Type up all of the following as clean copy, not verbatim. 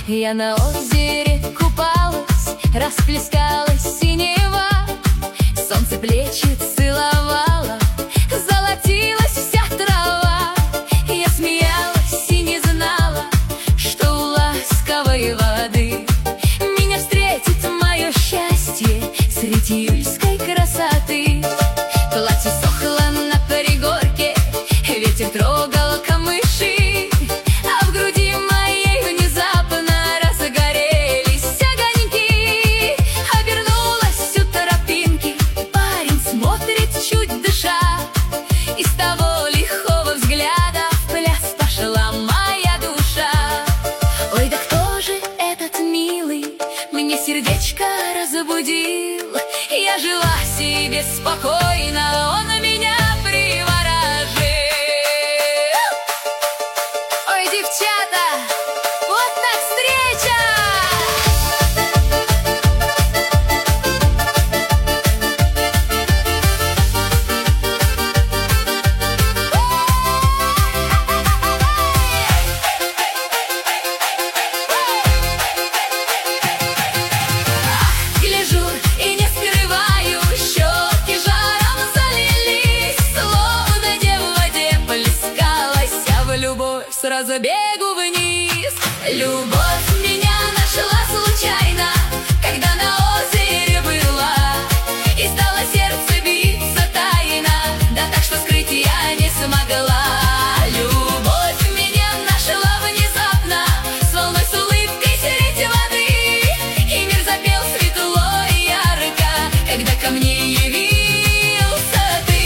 Я на озере купалась, расплескалась синева, солнце плечи целовало, золотилась вся трава. Я смеялась и не знала, что у ласковой воды меня встретит мое счастье среди июльской красоты. Платье сохло на пригорке, ветер трогал камыши, а в груди моей внезапно разгорелись огоньки. Обернулась у тропинки, парень смотрит, чуть дыша, и с того лихого взгляда в пляс пошла моя душа. Ой, да кто же этот милый мне сердечко разбудил? Я жила себе спокойно, он меня приворожил. Ой, девчата, вот так встреча! Гляжу и не скрываю, щеки жаром залились, словно не в воде плескалась, а в любовь сразу бегу вниз. Любовь меня нашла случайно, когда на озере была, и стало сердце биться тайно, да так, что скрыть я не смогла. Любовь меня нашла внезапно, с волной, с улыбкой средь воды, и мир запел светло и ярко, когда ко мне явился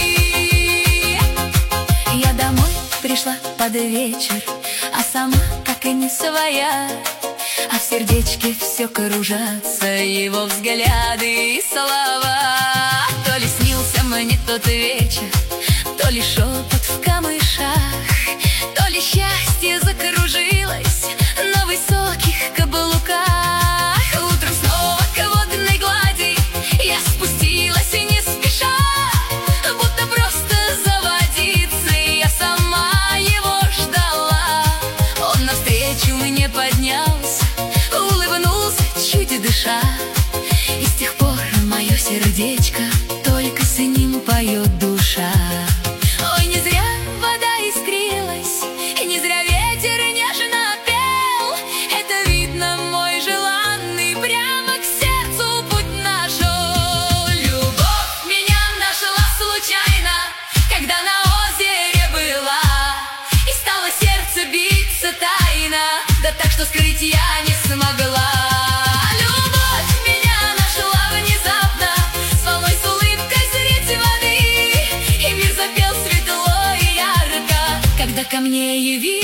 ты. Я домой пришла под вечер, а сама как и не своя, а в сердечке все кружатся его взгляды и слова. То ли снился мне тот вечер, то ли шепот в камышах, то ли счастье закружилось на высоких каблуках. Утром снова к водной глади я спустилась и не спеша, будто просто заводиться я сама его ждала. Он навстречу мне поднялся, улыбнулся, чуть дыша, и с тех пор мое сердечко только с ним поет душа. Ой, не зря вода искрилась, не зря ветер нежно пел, это видно мой желанный прямо к сердцу путь нашел. Любовь меня нашла случайно, когда на озере была, и стало сердце биться тайно, да так, что скрыть я не смогла. Любовь меня нашла внезапно, с волной, с улыбкой средь воды, и мир запел светло и ярко, когда ко мне явился